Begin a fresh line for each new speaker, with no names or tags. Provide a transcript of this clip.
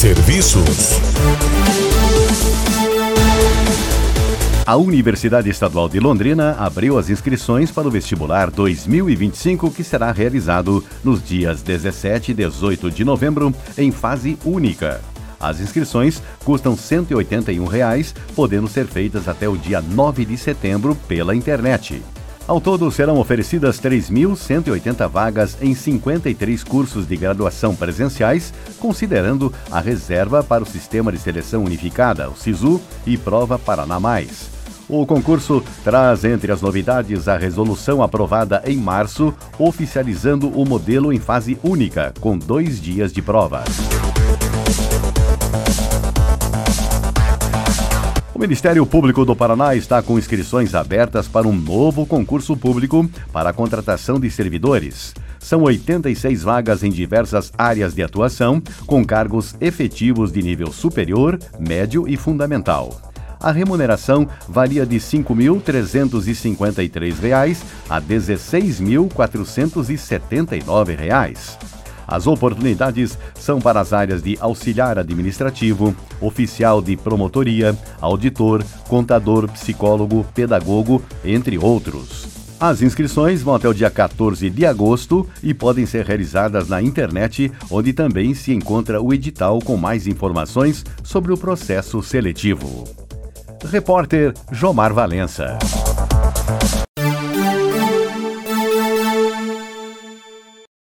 Serviços.
A Universidade Estadual de Londrina abriu as inscrições para o vestibular 2025, que será realizado nos dias 17 e 18 de novembro, em fase única. As inscrições custam R$ 181, podendo ser feitas até o dia 9 de setembro pela internet. Ao todo, serão oferecidas 3.180 vagas em 53 cursos de graduação presenciais, considerando a reserva para o Sistema de Seleção Unificada, o SISU, e Prova Paraná+. O concurso traz entre as novidades a resolução aprovada em março, oficializando o modelo em fase única, com 2 dias de prova. O Ministério Público do Paraná está com inscrições abertas para um novo concurso público para a contratação de servidores. São 86 vagas em diversas áreas de atuação, com cargos efetivos de nível superior, médio e fundamental. A remuneração varia de R$ 5.353 a R$ 16.479. As oportunidades são para as áreas de auxiliar administrativo, oficial de promotoria, auditor, contador, psicólogo, pedagogo, entre outros. As inscrições vão até o dia 14 de agosto e podem ser realizadas na internet, onde também se encontra o edital com mais informações sobre o processo seletivo. Repórter Jomar Valença.